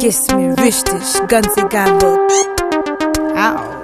Gibt's mir richtig, ganz egal wo. Ow.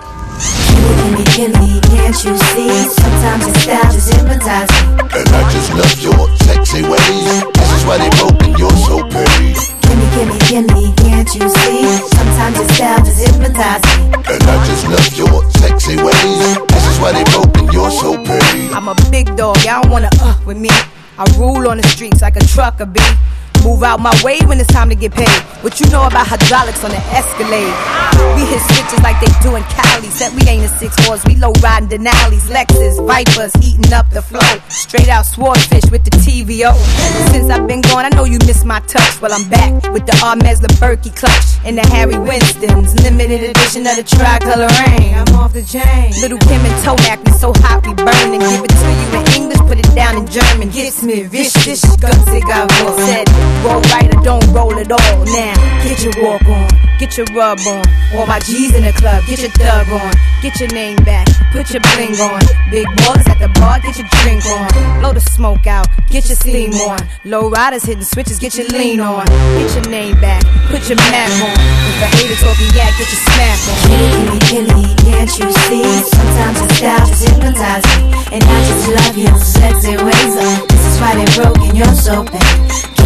Gimme, can't you see? Sometimes your style just hypnotizes me. And I just love your sexy ways. This is why they broke and you're so pretty. Gimme, can't you see? Sometimes your style just hypnotizes me. And I just love your sexy ways. This is why they broke and you're so pretty. I'm a big dog, y'all don't wanna with me. I rule on the streets like a trucker, B. Move out my way when it's time to get paid. What you know about hydraulics on the Escalade? We hit switches like they do in Cali. Said we ain't a 6-4s, we low riding Denali's, Lexus, Vipers, eating up the flow. Straight out swordfish with the TVO. Since I've been gone, I know you miss my touch. Well, I'm back with the Hermes Berkey clutch and the Harry Winston's limited edition of the Tricolor Rain. I'm off the chain. Little Kim and Tomac, we so hot we burn and give it to you in English, put it down in German. Gibt's mir richtig, ganz egal wo. Said roll right or don't roll at all. Now get your walk on, get your rub on. All my G's in the club, get your thug on. Get your name back, put your bling on. Big boys at the bar, get your drink on. Blow the smoke out, get your steam on. Low riders hitting switches, get your lean on. Get your name back, put your map on. If a hater talking yak, get your smack on. Gimme, can't you see? Sometimes your style just hypnotizes me. And I just love your sexy ways. This is why they broke and you're so bad.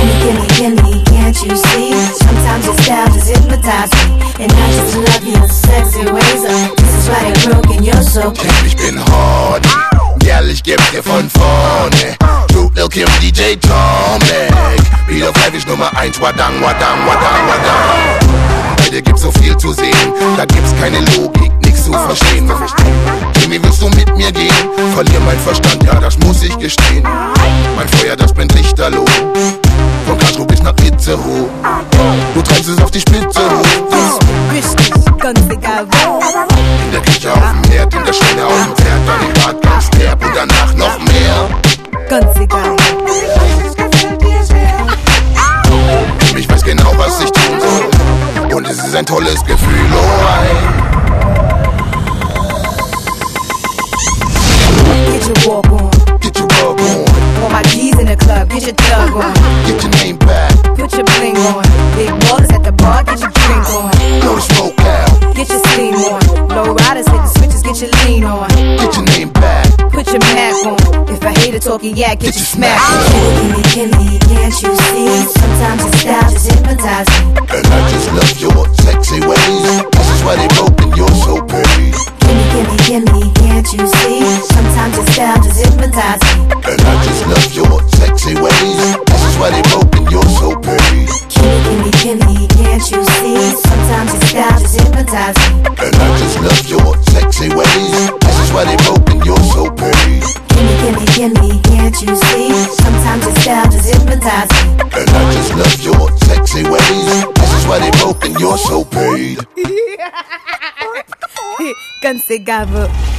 Gimme, can't you see? Sometimes your style just hypnotizes me. And I just love your sexy ways. This is why they broke and you're so bad. Ich bin hot, girl, ich geb dir von vorne. Du Lil Kim, DJ Tomek. Wieder fleißig Nummer 1, wadang, wadang, wadang, wadang. Bei dir gibt's so viel zu sehen, da gibt's keine Logik, nix zu verstehen. Jimmy, willst du mit mir gehen? Verlier mein Verstand, ja, das muss ich gestehen. Mein Feuer, das brennt lichterloh. Von Karlsruhe bis nach Itzehoe. Du treibst es auf die Spitze hoch. Richtig, ganz egal wo. In der Küche auf dem Herd, in der Schwelle auf dem Pferd, dann im Bad ganz derb und danach noch mehr. Ganz egal. Ich weiß genau, was ich tun soll. Und es ist ein tolles Gefühl, oh ein. Get your walk on, Get your rub on, all my G's in the club, get your thug on. get your name back, Put your bling on. Big boys at the bar, get your drink on. blow the smoke out, Get your steam on. Low riders hit the switches, get your lean on. get your name back, Put your Mac on. If a hater talking yak, get your smack on. Gimme, can't you see? Sometimes your style just hypnotizes me. and I just love your sexy ways. This is why they broke and you're so pretty. Gimme, can't you see? Sometimes your style just hypnotizes me. And I just love your sexy ways. This is why they broke and you're so pretty. Gimme, can't you see? Sometimes your style just hypnotizes me. And I just love your sexy ways. This is why they broke and you're so pretty. Gimme, can't you see? Sometimes your style just hypnotizes me. And I just love your sexy ways. This is why they broke and you're so paid. Ganz egal wo.